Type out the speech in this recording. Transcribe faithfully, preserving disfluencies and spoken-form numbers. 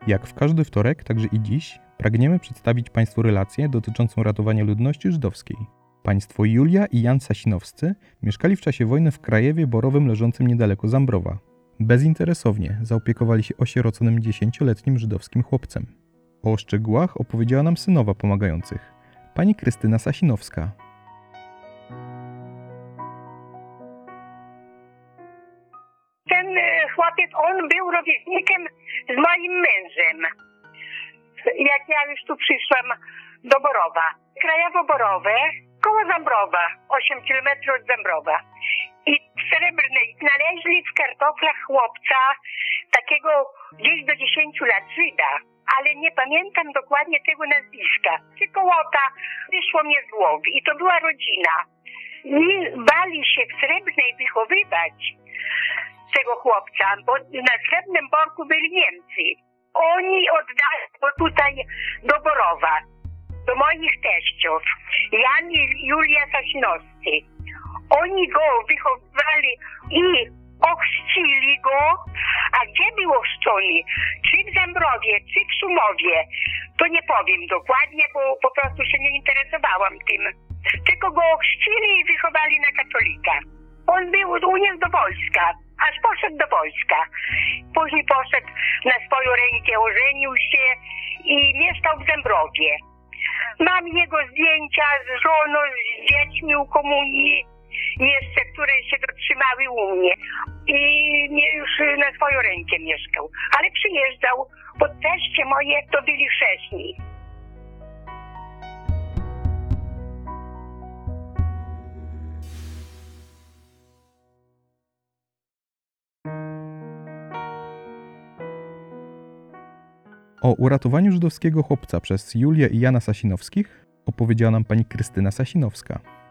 Jak w każdy wtorek, także i dziś, pragniemy przedstawić Państwu relację dotyczącą ratowania ludności żydowskiej. Państwo Julia i Jan Sasinowscy mieszkali w czasie wojny w Krajewie Borowym leżącym niedaleko Zambrowa. Bezinteresownie zaopiekowali się osieroconym dziesięcioletnim żydowskim chłopcem. O szczegółach opowiedziała nam synowa pomagających, pani Krystyna Sasinowska. Ten chłopiec, on był rówieśnikiem z moim mężem. Jak ja już tu przyszłam do Borowa. Krajowo Borowe, koło Zambrowa, osiem kilometrów od Zambrowa. I w Srebrnej znaleźli w kartoflach chłopca, takiego gdzieś do dziesięciu lat Żyda, ale nie pamiętam dokładnie tego nazwiska. Cykołota, wyszło mnie z głowy i to była rodzina. I bali się w Srebrnej wychowywać tego chłopca, bo na Srebrnym Borku byli Niemcy. Oni oddali go tutaj do Borowa, do moich teściów, Jan i Julia Sasinowscy. Oni go wychowywali i ochrzcili go, a gdzie był ochrzczony? Czy w Zambrowie, czy w Szumowie? To nie powiem dokładnie, bo po prostu się nie interesowałam tym. Tylko go ochrzcili i wychowali na katolika. On był uniósł do wojska, aż poszedł do wojska. Później poszedł na swoją rękę, ożenił się i mieszkał w Zambrowie. Mam jego zdjęcia z żoną, z dziećmi u komunii, jeszcze, które się dotrzymały u mnie. I już na swoją rękę mieszkał. Ale przyjeżdżał, bo teście moje to byli chrześni. O uratowaniu żydowskiego chłopca przez Julię i Jana Sasinowskich opowiedziała nam pani Krystyna Sasinowska.